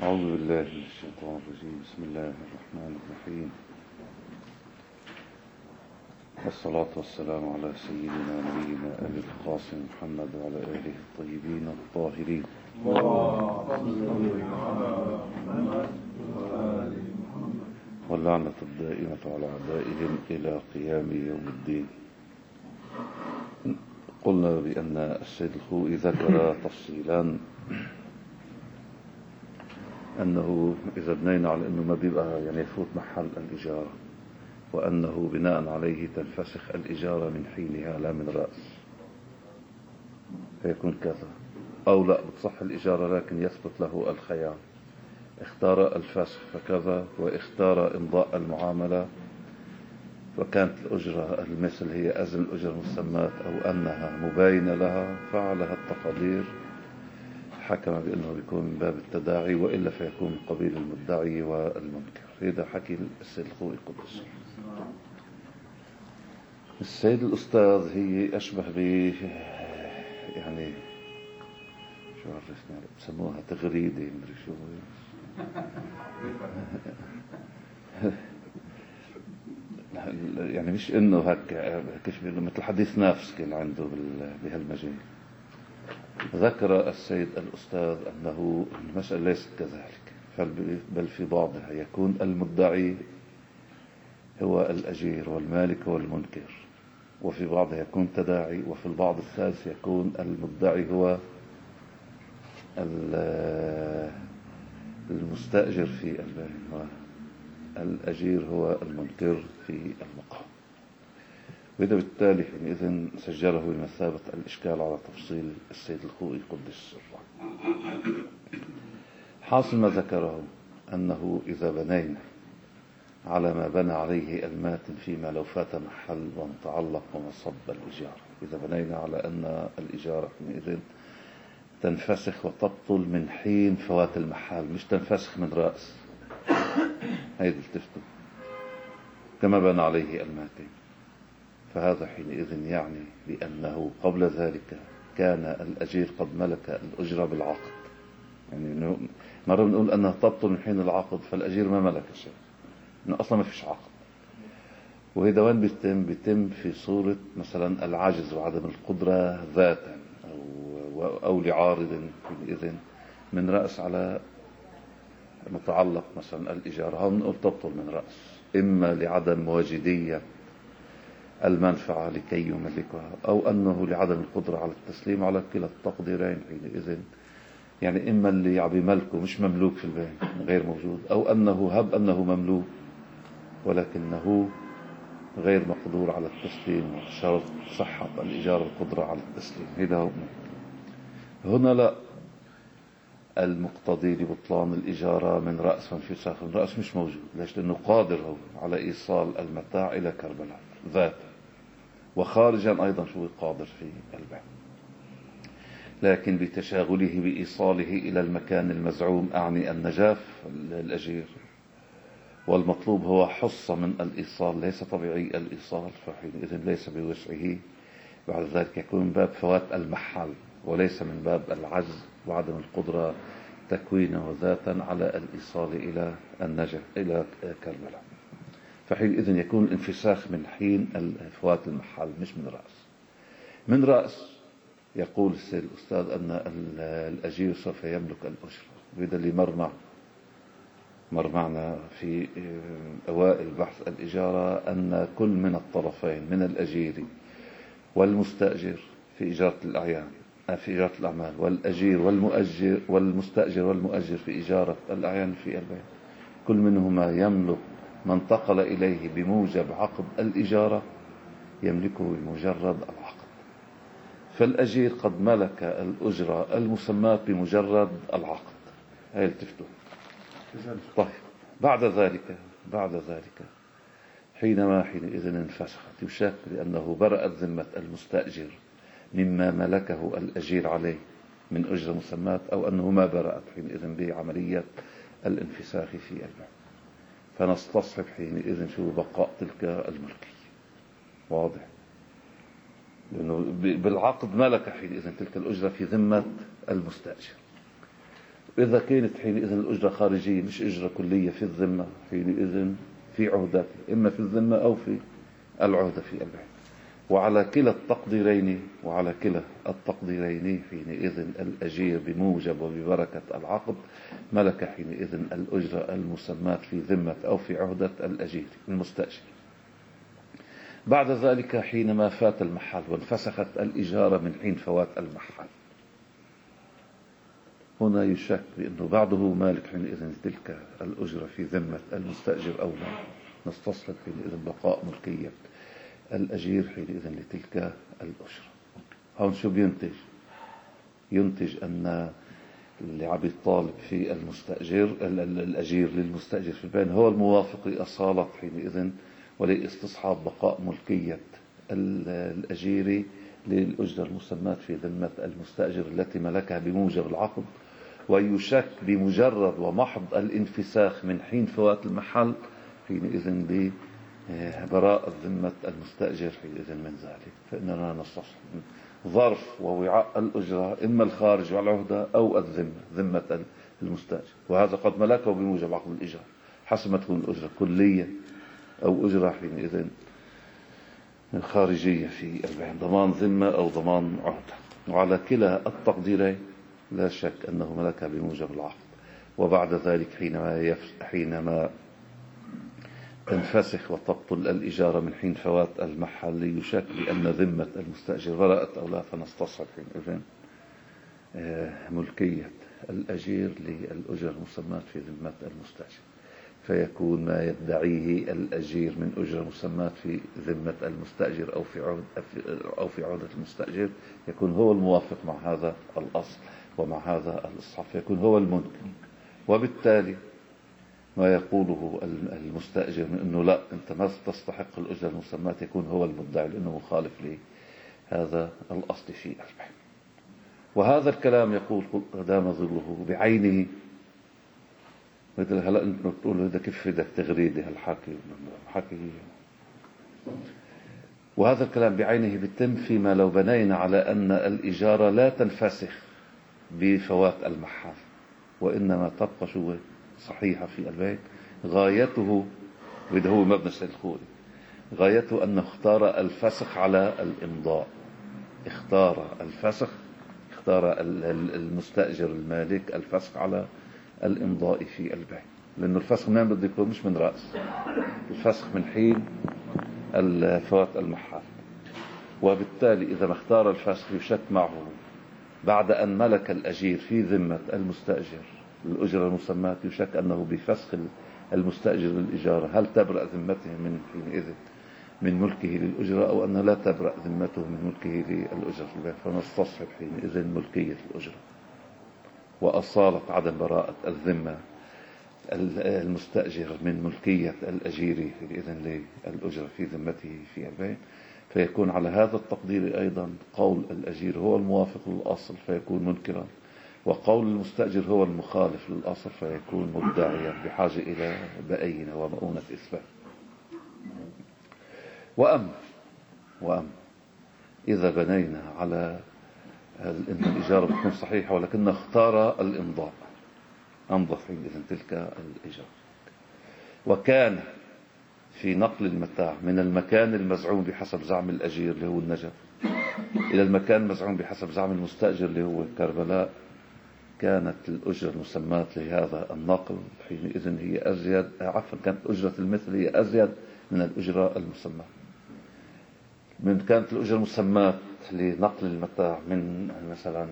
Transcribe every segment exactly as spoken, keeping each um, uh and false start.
أعوذ بالله من الشيطان الرجيم. بسم الله الرحمن الرحيم، والصلاة والسلام على سيدنا نبينا أبي القاسم محمد وعلى آله الطيبين الطاهرين. واللعنة الدائمة على أعدائهم إلى قيام يوم الدين. قلنا بأن السيد الخوئي ذكر تفصيلا أنه إذا بنينا على أنه ما بيبقى يعني يفوت محل الإجارة، وأنه بناء عليه تنفسخ الإجارة من حينها لا من رأس، فيكون كذا، أو لا بتصح الإجارة لكن يثبت له الخيار. اختار الفسخ فكذا، واختار إمضاء المعاملة وكانت الأجرة المثل هي أزم الأجرة المسمات أو أنها مباينة لها، فعلها التقدير حكم بأنه بيكون من باب التداعي، وإلا فيكون من قبيل المدعي والمنكر. هذا حكي السيد الخوئي قدس. السيد الأستاذ هي أشبه ب يعني شو عرفنا بسموها تغريدة مدري شو يعني مش إنه هك كيف بيقولوا مثل حديث نفس كان عنده بهالمجال. ذكر السيد الأستاذ أنه المسألة ليست كذلك، بل في بعضها يكون المدعي هو الأجير والمالك هو المنكر، وفي بعضها يكون تداعي، وفي البعض الثالث يكون المدعي هو المستأجر في البيع، الأجير هو المنكر في المقام. وإذا بالتالي إذن سجله بمثابة الإشكال على تفصيل السيد الخوئي قدس سره. حاصل ما ذكره أنه إذا بنينا على ما بنى عليه الماتن فيما لو فات محل وانتعلق ومصب الإجارة، إذا بنينا على أن الإجارة إذن تنفسخ وتبطل من حين فوات المحل، مش تنفسخ من رأس، هيدا التفتو كما بنى عليه الماتن، فهذا حينئذ يعني بأنه قبل ذلك كان الأجير قد ملك الأجرة بالعقد. يعني مرة بنقول أنها تبطل من حين العقد، فالأجير ما ملك شيء، إنه أصلا ما فيش عقد. وهذا وين بيتم؟ بيتم في صورة مثلا العجز وعدم القدرة ذاتا أو, أو لعارض حينئذ من رأس على متعلق مثلا الإجارة، هون نقول تبطل من رأس، إما لعدم مواجدية المنفعة لكي يملكها، أو أنه لعدم القدرة على التسليم، على كلا التقديرين حينئذ. يعني إما اللي عم يملكه مش مملوك في البيع غير موجود، أو أنه هب أنه مملوك ولكنه غير مقدور على التسليم، وشرط صحة الإجارة القدرة على التسليم. هذا هو هنا لا، المقتضي لبطلان الإجارة من رأس وانفساخ من رأس مش موجود. ليش؟ لأنه قادر هو على إيصال المتاع إلى كربلاء ذاته، وخارجا أيضا شو قادر في البيع، لكن بتشاغله بإيصاله إلى المكان المزعوم، أعني النجاف الأجير، والمطلوب هو حصة من الإيصال، ليس طبيعي الإيصال، فحينئذ ليس بوسعه. بعد ذلك يكون من باب فوات المحل، وليس من باب العجز وعدم القدرة تكوينه ذاتا على الإيصال إلى النجف إلى كربلاء، فحينئذ يكون الانفساخ من حين فوات المحل مش من رأس. من رأس يقول السيد الأستاذ أن الأجير سوف يملك الأجرة، وهذا اللي مرمع مرمعنا في أوائل بحث الإجارة، أن كل من الطرفين من الأجير والمستأجر في إجارة الأعيان في إجارة الأعمال، والأجير والمؤجر والمستأجر والمؤجر في إجارة الأعيان في البيع، كل منهما يملك ما انتقل إليه بموجب عقد الإجارة يملكه بمجرد العقد. فالأجير قد ملك الأجرة المسمات بمجرد العقد. هاي التفتو. طيب بعد ذلك بعد ذلك حينما حينئذ انفسخت، يشك لأنه برأت ذمة المستأجر مما ملكه الأجير عليه من أجرة مسمات، أو أنه ما برأت حينئذ بعملية الانفساخ في البيع، فنستصحب حينئذ شو بقاء تلك الملكية. واضح؟ لأنه بالعقد ملك حينئذ تلك الأجرة في ذمة المستأجر. إذا كانت حينئذ الأجرة خارجية مش أجرة كلية في الذمة، حينئذ في عهدة إما في الذمة أو في العهدة في البيع. وعلى كلا التقديرين وعلى كلا التقديرين حينئذ الأجير بموجب وببركة العقد ملك حينئذ الأجرة المسماة في ذمة أو في عهدة الأجير المستأجر. بعد ذلك حينما فات المحل وانفسخت الإجارة من حين فوات المحل، هنا يشك بأنه بعده مالك حينئذ تلك الأجرة في ذمة المستأجر أو لا، نستصحب حينئذ بقاء ملكية الأجير حينئذ لتلك الأجرة. هون شو بينتج؟ ينتج أن اللي عم يطالب في المستأجر الأجير للمستأجر في البين هو الموافق لأصالة حينئذ ولاستصحاب بقاء ملكية الأجير للأجرة المسماة في ذمة المستأجر التي ملكها بموجب العقد، ويشك بمجرد ومحض الانفساخ من حين فوات المحل حينئذ ببراءة ذمة المستأجر حينئذ من ذلك. فإننا نستصحب ظرف ووعاء الأجرة إما الخارج والعهدة أو الذمة ذمة المستأجر، وهذا قد ملكه بموجب عقد الإيجار حسب ما تكون الأجرة كلية أو أجرة حينئذ خارجية في البيع، ضمان ذمة أو ضمان عهدة. وعلى كلا التقديرين لا شك أنه ملكها بموجب العقد. وبعد ذلك حينما, يف... حينما تنفسخ وتبطل الإجارة من حين فوات المحل يشك بأن ذمة المستأجر برأت أو لا، فنستصحب حينئذ ملكية الأجير للأجر المسماة في ذمة المستأجر، فيكون ما يدعيه الأجير من أجرة مسماة في ذمة المستأجر أو في عهد أو في عهدة المستأجر يكون هو الموافق مع هذا الأصل ومع هذا الإصحاح، فيكون هو المنكر. وبالتالي ما يقوله المستأجر من أنه لا أنت ما تستحق الأجرة المسماة يكون هو المدعي لأنه مخالف لهذا الأصل في البيع. وهذا الكلام يقول دام ظله بعينه. مثل هلا انت بتقول له كيف بدك تغريدي هالحكي حكي. وهذا الكلام بعينه بيتم فيما لو بنينا على أن الإجارة لا تنفسخ بفوات المحل وإنما تبقى شو صحيحة في البيت. غايته وده هو مبنى السيد الخوري، غايته أنه اختار الفسخ على الإمضاء، اختار الفسخ اختار المستأجر المالك الفسخ على الإمضاء في البيع، لأنه الفسخ من بده يكون مش من رأس، الفسخ من حين فوات المحل. وبالتالي إذا ما اختار الفسخ يشك معه بعد أن ملك الأجير في ذمة المستأجر الأجرة المسماة يشك أنه بفسخ المستأجر للإجارة هل تبرأ ذمته من حينئذ من ملكه للأجرة أو أن لا تبرأ ذمته من ملكه للأجرة في البيع، فنستصحب حينئذ ملكية الأجرة وأصالة عدم براءة الذمة المستأجر من ملكية الأجير حينئذ للأجرة في ذمته في البيع. فيكون على هذا التقدير أيضا قول الأجير هو الموافق للأصل فيكون منكرا، وقول المستأجر هو المخالف للأصل فيكون مدعيا بحاجة إلى بأينة ومؤونة إثبات. وأما وأما إذا بنينا على أن الإجارة بتكون صحيحة ولكن اختار الإمضاء أمضى حينئذ تلك الإجارة، وكان في نقل المتاع من المكان المزعوم بحسب زعم الأجير اللي هو النجف إلى المكان المزعوم بحسب زعم المستأجر اللي هو كربلاء، كانت الأجرة المسماة لهذا النقل حينئذ هي أزيد، عفوا كانت أجرة المثل هي أزيد من الأجرة المسماة. من كانت الأجرة المسماة لنقل المتاع من مثلا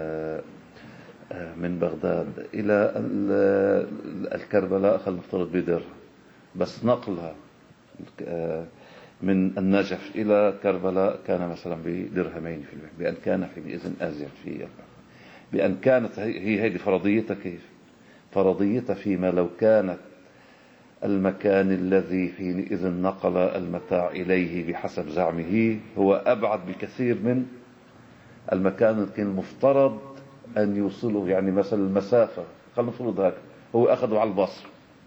من بغداد إلى الكربلاء خلينا نفترض بدرهم، بس نقلها من النجف إلى كربلاء كان مثلا بدرهمين في المئة، بأن كان حينئذ أزيد في بأن كانت هي هذه فرضيتها. كيف فرضيتها؟ فيما لو كانت المكان الذي حينئذ نقل المتاع إليه بحسب زعمه هو أبعد بكثير من المكان الذي المفترض أن يوصله، يعني مثلا المسافة خلينا نفرض هكذا هو أخذه على البصر،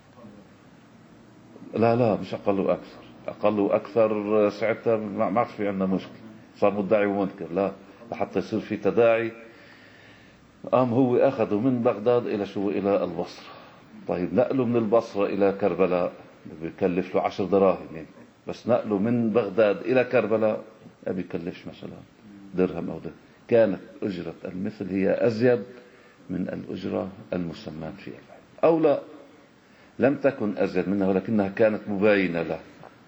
لا لا مش أقل وأكثر، أقل وأكثر ساعتها ما عاد في عندنا مشكلة، صار مدعي ومنكر، لا لحتى يصير في تداعي قام هو أخذه من بغداد إلى شو إلى البصرة. طيب نقله من البصرة إلى كربلاء بيكلف له عشر دراهم يعني. بس نقله من بغداد إلى كربلاء ما بيكلفش مثلا درهم أو درهم. كانت أجرة المثل هي أزيد من الأجرة المسماة في البيع، أو لا لم تكن أزيد منها ولكنها كانت مباينة له.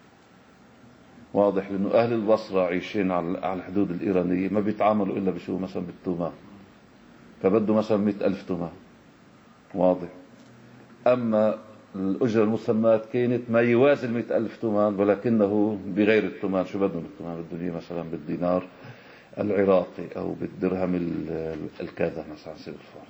واضح، لأنه أهل البصرة عايشين على الحدود الإيرانية ما بيتعاملوا إلا بشو مثلا بالتومات، فبده مثلا مئة ألف تومات. واضح. أما الأجرة المسماة كانت ما يوازي المئة ألف تومان، ولكنه بغير التومان. شو بدهم التومان؟ بدهم مثلا بالدينار العراقي أو بالدرهم الكذا مثلا سير الفار.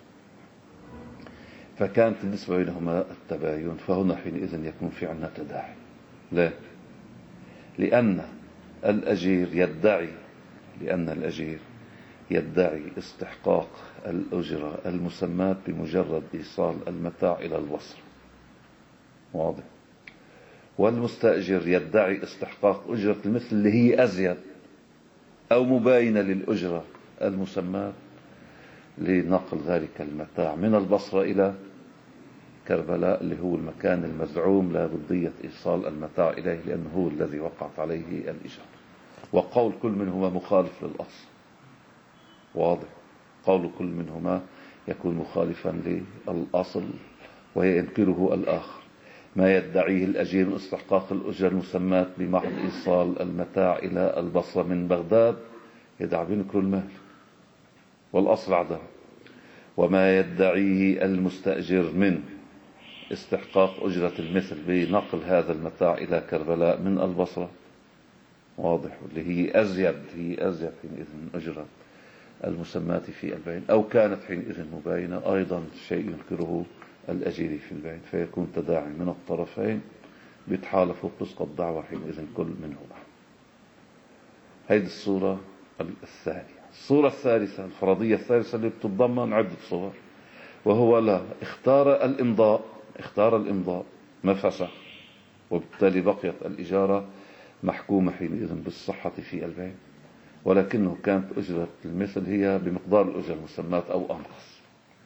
فكانت النسبة بينهما التباين. فهنا حينئذ يكون في عنا تداعي. لا، لأن الأجير يدعي لأن الأجير يدعي استحقاق الأجرة المسماة بمجرد إيصال المتاع إلى البصرة. واضح. والمستأجر يدعي استحقاق أجرة المثل اللي هي أزيد أو مباينة للأجرة المسماة لنقل ذلك المتاع من البصرة إلى كربلاء اللي هو المكان المزعوم لا بدية إيصال المتاع إليه، لأنه هو الذي وقعت عليه الإجارة. وقول كل منهما مخالف للأصل. واضح. قول كل منهما يكون مخالفا للأصل وينكره الآخر. ما يدعيه الأجير من استحقاق الأجرة المسماة بمحض إيصال المتاع إلى البصرة من بغداد يدعى بينكر المال والأصل عدم. وما يدعيه المستأجر من استحقاق أجرة المثل بنقل هذا المتاع إلى كربلاء من البصرة. واضح. اللي هي أزيد هي أزيد حينئذ من أجرة المسماة في البيع، أو كانت حينئذ مباينة، أيضا شيء ينكره الأجير في البيع، فيكون تداعي من الطرفين بيتحالفوا بتسقط دعوة حينئذ كل منهما. هذه الصورة الثانية. الصورة الثالثة الفرضية الثالثة اللي بتتضمن عدة صور، وهو لا اختار الإمضاء اختار الإمضاء ما فسخ، وبالتالي بقيت الإجارة محكومة حينئذ بالصحة في البيع، ولكنه كانت أجرة المثل هي بمقدار الأجرة المسماة أو أنقص.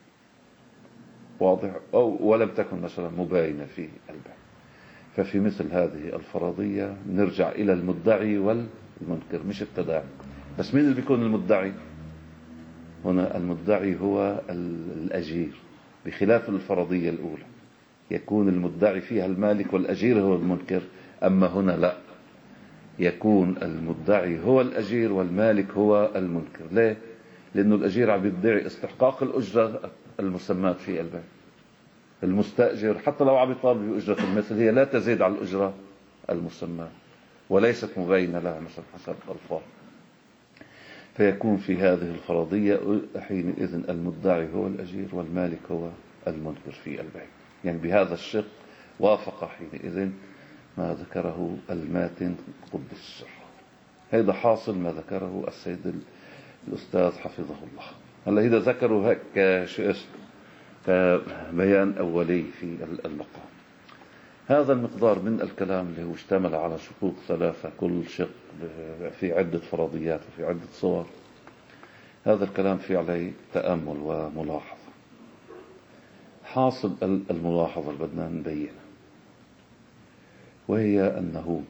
واضح. أو ولم تكن مثلا مباينة في البيع. ففي مثل هذه الفرضية نرجع إلى المدعي والمنكر مش التداعي. بس مين اللي بيكون المدعي هنا؟ المدعي هو الأجير، بخلاف الفرضية الأولى يكون المدعي فيها المالك والأجير هو المنكر. أما هنا لا، يكون المدعي هو الأجير والمالك هو المنكر. ليه؟ لأنه الأجير عم يدعي استحقاق الأجرة المسماة في البيع. المستأجر حتى لو عم يطالب بأجرة المثل هي لا تزيد على الأجرة المسماة وليست مبينة لها مثلا حسب الألفاظ. فيكون في هذه الفرضية حينئذ المدعي هو الأجير والمالك هو المنكر في البيع. يعني بهذا الشق وافق حينئذ ما ذكره الماتن قدس سره. هذا حاصل ما ذكره السيد الأستاذ حفظه الله. هلا إذا ذكروا هيك كبيان أولي في المقام. هذا المقدار من الكلام اللي هو اشتمل على شقوق ثلاثة كل شق في عدة فرضيات وفي عدة صور. هذا الكلام فيه عليه تأمل وملاحظة. حاصل الملاحظة اللي بدنا نبينها، وهي أنه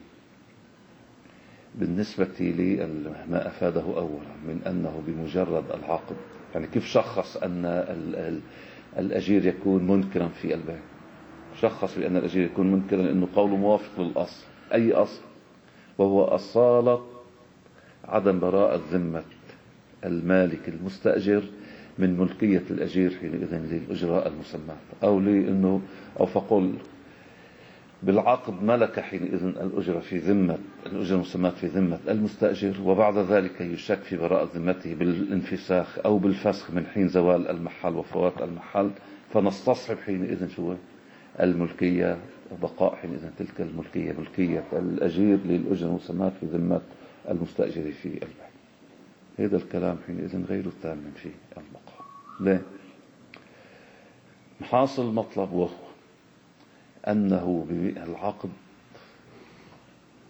بالنسبة لي ما أفاده أولا من أنه بمجرد العقد، يعني كيف شخص أن الأجير يكون منكرا في البيع؟ شخص بأن الأجير يكون منكرا لأنه قوله موافق للأصل. أي أصل؟ وهو أصالة عدم براءة ذمة المالك المستأجر من ملكية الأجير حينئذ للأجرة المسماة، أو لأنه أو فقل بالعقد ملك حينئذ الأجرة في ذمة الأجرة المسماة في ذمة المستأجر، وبعد ذلك يشك في براءة ذمته بالانفساخ أو بالفسخ من حين زوال المحل وفوات المحل، فنستصحب حينئذ شو الملكية وبقاء حينئذ تلك الملكية ملكية الأجير للأجرة المسماة في ذمة المستأجر في البيع. هذا الكلام حينئذ غير تام في المقام. ليه؟ محاصل مطلب، وهو أنه بالعقد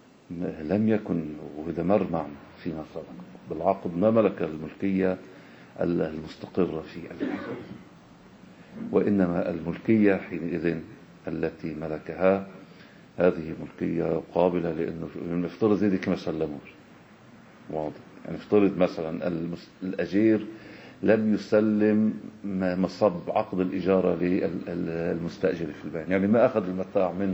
لم يكن، وإذا مر معنا فيما سبق بالعقد ما ملك الملكية المستقرة في البيع. وإنما الملكية حينئذ التي ملكها هذه ملكية قابلة، لأنه نفترض زي ديك ما سلموش، واضح. يعني نفترض مثلا الأجير لم يسلم مصب عقد الإجارة للمستأجر في البيع، يعني ما أخذ المتاع من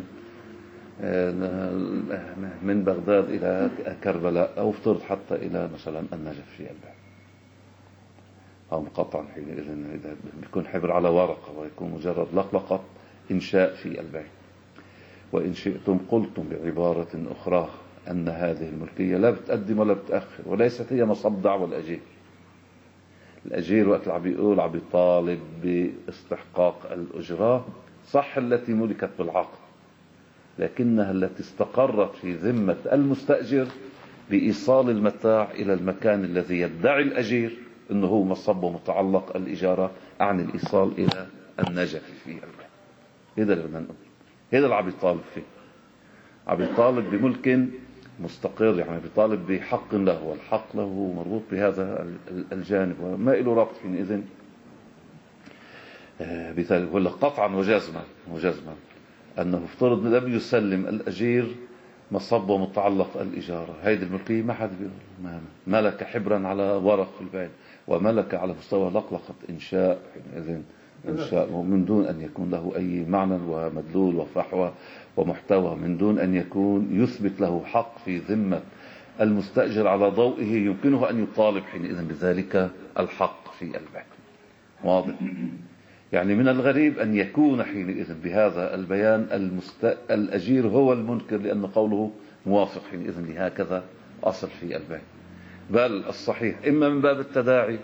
من بغداد إلى كربلاء، أو افترض حتى إلى مثلا النجف في البيع، أو مقطعا حينئذ بيكون حبر على ورقة ويكون مجرد لقلقة إنشاء في البيع. وإن شئتم قلتم بعبارة أخرى أن هذه الملكية لا بتقدم ولا بتأخر، وليست هي مصب دعوى الأجير. الأجير وقت اللي بيقول عم بيطالب باستحقاق الأجرة صح التي ملكت بالعقد، لكنها التي استقرت في ذمة المستأجر بإيصال المتاع إلى المكان الذي يدعي الأجير أنه هو مصب ومتعلق الإجارة عن الإيصال إلى النجف في البيع. هذا اللي بدنا نقول، هذا اللي عم يطالب فيه. عم يطالب بملك مستقر، يعني بيطالب بحق له، والحق له مربوط بهذا الجانب وما له ربط حينئذ بذلك. ولا قطعا وجزما وجزما أنه افترض لم يسلم الأجير مصب ومتعلق الإجارة، هذه الملكية ما حد بيقول، ملك حبرا على ورق في البيع، وملك على مستوى لقلقة إنشاء حينئذ إنشاء من دون أن يكون له أي معنى ومدلول وفحوى ومحتوى، من دون أن يكون يثبت له حق في ذمة المستأجر على ضوئه يمكنه أن يطالب حينئذ بذلك الحق في البيع. واضح؟ يعني من الغريب أن يكون حينئذ بهذا البيان المست... الأجير هو المنكر، لأن قوله موافق حينئذ لهكذا أصل في البيع. بل الصحيح إما من باب التداعي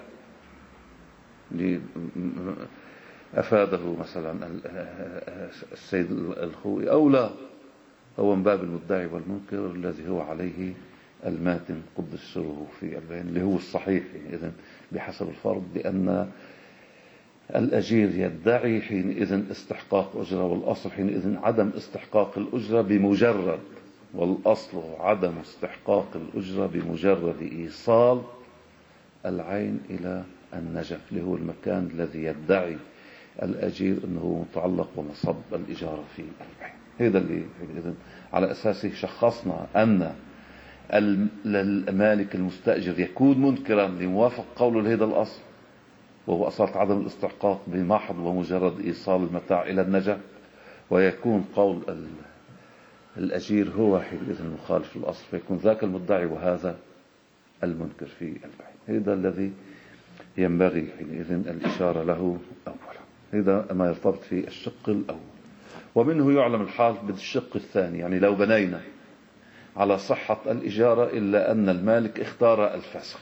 أفاده مثلا السيد الخوئي، أو لا، هو من باب المدعي والمنكر الذي هو عليه الماتن قدس سره في البيان، اللي هو الصحيح حينئذ بحسب الفرض، لأن الأجير يدعي حينئذ استحقاق أجرة، والأصل حينئذ عدم استحقاق الأجرة بمجرد، والأصل عدم استحقاق الأجرة بمجرد إيصال العين إلى النجف اللي هو المكان الذي يدعي الأجير أنه متعلق ومصب الإجارة في البيع. هذا اللي على أساسه شخصنا أن المالك المستأجر يكون منكرا لموافق قوله لهذا الأصل، وهو أصالة عدم الاستحقاق بمحض ومجرد إيصال المتاع إلى النجف، ويكون قول الأجير هو حينئذ المخالف للأصل، فيكون ذاك المدعي وهذا المنكر في البيع. هذا الذي ينبغي حينئذ الإشارة له أولا. هذا ما يرتبط في الشق الأول، ومنه يعلم الحال بالشق الثاني. يعني لو بنينا على صحة الإجارة إلا أن المالك اختار الفسخ،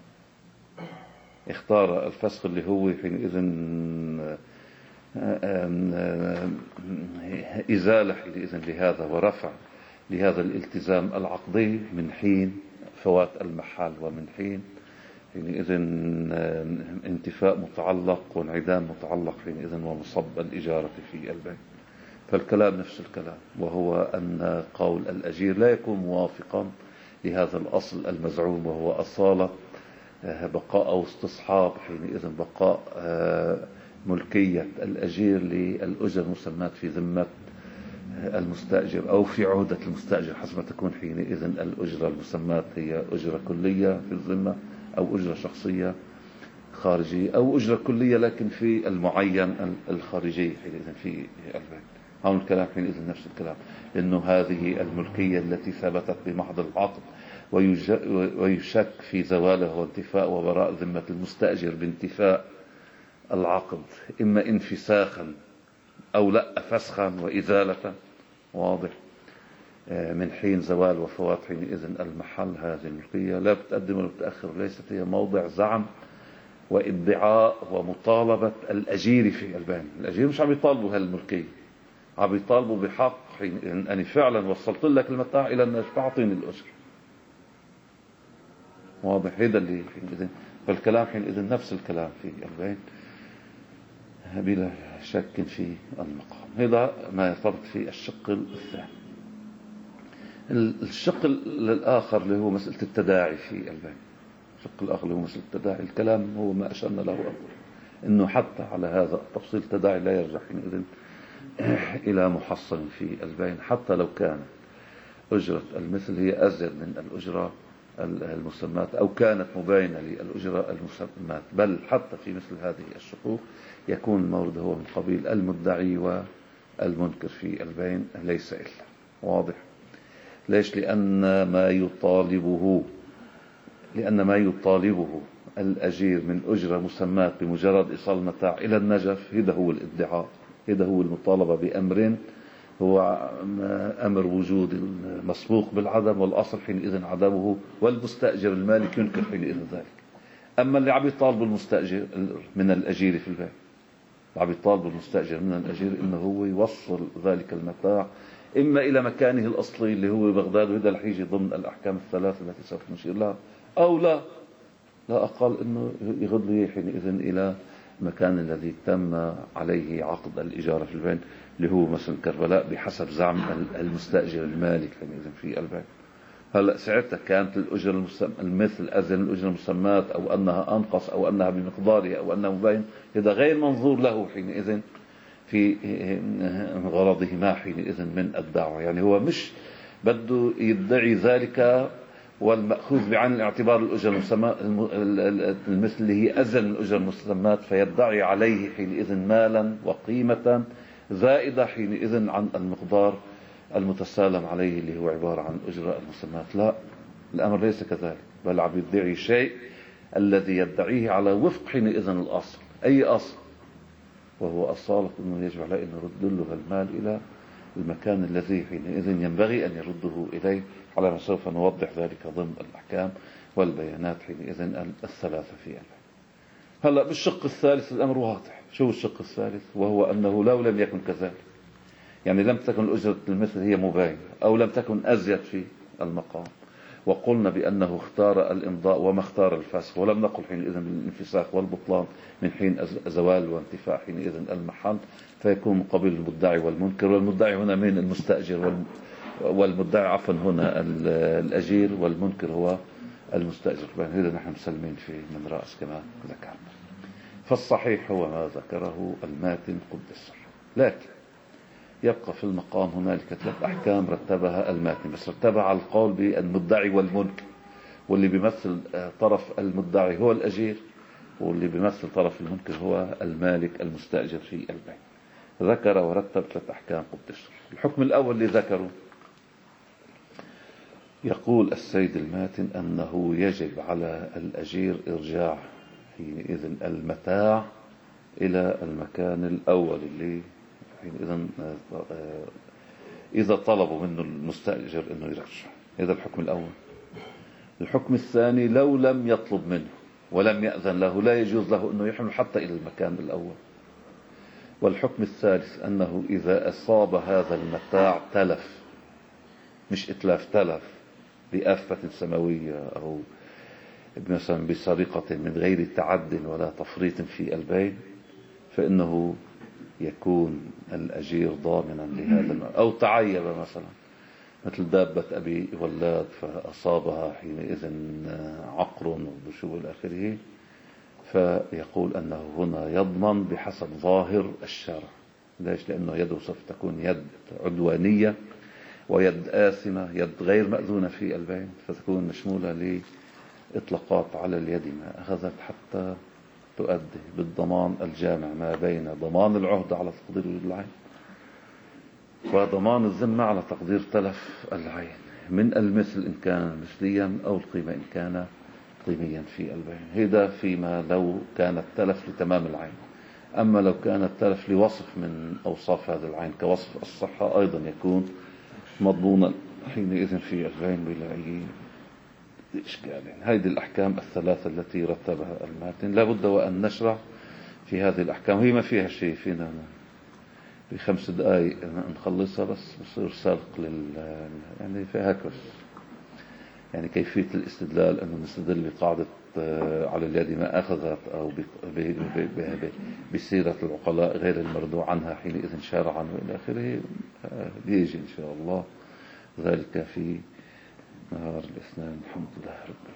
اختار الفسخ اللي هو حينئذ إزالة حينئذ لهذا ورفع لهذا الالتزام العقدي من حين فوات المحال، ومن حين حينئذ انتفاء متعلق وانعدام متعلق حينئذ ومصب الإجارة في البيع. فالكلام نفس الكلام، وهو أن قول الأجير لا يكون موافقا لهذا الأصل المزعوم، وهو أصالة بقاء أو استصحاب حينئذ بقاء ملكية الأجير للأجر المسمات في ذمة المستأجر أو في عهدة المستأجر، حسب ما تكون حينئذ الأجرة المسمات هي أجرة كلية في الذمة، أو أجرة شخصية خارجية، أو أجرة كلية لكن في المعين الخارجي حينئذ في البيع. هون الكلام حينئذ نفس الكلام، لأنه هذه الملكية التي ثبتت بمحض العقد ويشك في زواله وانتفاء وبراء ذمة المستأجر بانتفاء العقد، إما انفساخا أو لا فسخا وإزالة، واضح، من حين زوال وفوات حينئذ المحل. هذه الملكية لا بتقدم ولا بتأخر، ليست هي موضع زعم وادعاء ومطالبة الأجير في البيع. الأجير مش عم يطالبوا هالملكية، عم يطالبوا بحق حين أني فعلا وصلت لك المتاع إلى النجف فأعطيني الأجر، واضح. هذا اللي حينئذ، فالكلام حينئذ نفس الكلام في البيع بلا شك في المقام. هذا ما يرتبط في الشق الثاني. الشق الآخر اللي هو مسألة التداعي في البيع. الشق الآخر هو مثل التداعي. الكلام هو ما أشرنا له أول، إنه حتى على هذا التفصيل التداعي لا يرجع حينئذ إلى محصل في البين، حتى لو كانت أجرة المثل هي أزيد من الأجرة المسمات أو كانت مباينة للأجرة المسمات. بل حتى في مثل هذه الشقوق يكون المورد هو من قبيل المدعي والمنكر في البين ليس إلا. واضح؟ ليش؟ لأن ما يطالبه لأن ما يطالبه الأجير من أجرة مسمات بمجرد إيصال المتاع إلى النجف، هذا هو الادعاء، هذا هو المطالبة بأمر هو أمر وجود مسبوق بالعدم، والأصل حينئذ عدمه، والمستأجر المالك ينكر حينئذ ذلك. أما اللي عم يطالب المستأجر من الأجير في البيع، عم يطالب المستأجر من الأجير إنه هو يوصل ذلك المتاع إما إلى مكانه الأصلي اللي هو بغداد، وهذا رح يجي ضمن الأحكام الثلاثة التي سوف نشير لها، أو لا لا أقل إنه يغض له حينئذ إلى المكان الذي تم عليه عقد الإجارة في البين، اللي هو مثل كربلاء بحسب زعم المستأجر المالك حينئذ في البين. هلا ساعتها كانت الأجرة المثل أزل الأجرة المسمات، أو أنها أنقص، أو أنها بمقدارها، أو أنها مبين، هذا غير منظور له حينئذ في غرضه ما حينئذ من الدعوة. يعني هو مش بده يدعي ذلك والمأخوذ بعين الاعتبار الأجرة المسمات المثل اللي هي أزل الأجرة المسمات، فيدعي عليه حينئذ مالا وقيمة زائدة حينئذ عن المقدار المتسالم عليه اللي هو عبارة عن أجرة المسمات. لا، الأمر ليس كذلك، بل عم يدعي شيء الذي يدعيه على وفق حينئذ الأصل. أي أصل؟ وهو أصالة أنه يجب عليه أن يرد له المال إلى المكان الذي حينئذ ينبغي أن يرده إليه، على ما سوف نوضح ذلك ضمن الأحكام والبيانات حينئذ الثلاثة في البيان. هلأ بالشق الثالث الأمر واضح. شو الشق الثالث؟ وهو أنه لو لم يكن كذلك، يعني لم تكن الأجرة المثل هي مباينة، أو لم تكن أزيد في المقام، وقلنا بأنه اختار الإمضاء وما اختار الفسخ، ولم نقل حينئذ بالانفساخ والبطلان من حين زوال وانتفاء حينئذ المحل، فيكون مقابل المدعي والمنكر. والمدعي هنا من المستأجر، والمدعي عفوا هنا الأجير، والمنكر هو المستأجر. هذا نحن مسلمين في من رأس كما ذكرنا. فالصحيح هو ما ذكره الماتن قدس. لكن يبقى في المقام هنالك ثلاث أحكام رتبها الماتن، بس رتبها على القول بالمدعي والمنكر، واللي بيمثل طرف المدعي هو الأجير، واللي بيمثل طرف المنكر هو المالك المستأجر في البيع. ذكر ورتب ثلاث أحكام قدس. الحكم الأول اللي ذكره يقول السيد الماتن أنه يجب على الأجير إرجاع حينئذ المتاع إلى المكان الأول اللي حينئذ إذا طلبوا منه المستأجر أنه يرجع. هذا الحكم الأول. الحكم الثاني لو لم يطلب منه ولم يأذن له، لا يجوز له أنه يحمل حتى إلى المكان الأول. والحكم الثالث أنه إذا أصاب هذا المتاع تلف، مش إتلاف، تلف بآفة سماوية أو مثلا بسرقة من غير تعد ولا تفريط في البين، فإنه يكون الأجير ضامنا لهذا. أو تعيب مثلا مثل دابة أبي ولاد فأصابها حينئذ عقر وشو إلى آخره، فيقول أنه هنا يضمن بحسب ظاهر الشرع. ليش؟ لأنه يده سوف تكون يد عدوانية ويد آثمة، يد غير مأذونة في البين، فتكون مشمولة لإطلاقات على اليد ما أخذت حتى تؤدي بالضمان الجامع ما بين ضمان العهدة على تقدير العين وضمان الذمة على تقدير تلف العين من المثل إن كان مثليا أو القيمة إن كان قيميا في البين. هذا فيما لو كان التلف لتمام العين. أما لو كان التلف لوصف من أوصاف هذا العين كوصف الصحة، أيضا يكون مضمونا حينئذ في البين بلا أي إشكال. يعني هذه الأحكام الثلاثة التي رتبها الماتن لابد وأن نشرع في هذه الأحكام. هي ما فيها شيء، فينا بخمس دقائق نخلصها، بس بصير سرق لل يعني فيها كس يعني كيفية الاستدلال أنه نستدل بقاعدة على اليد ما أخذت أو بسيرة العقلاء غير المردوع عنها حينئذ شارعا وإلى آخره، بيجي إن شاء الله ذلك في نهار الاثنين. الحمد لله رب العالمين.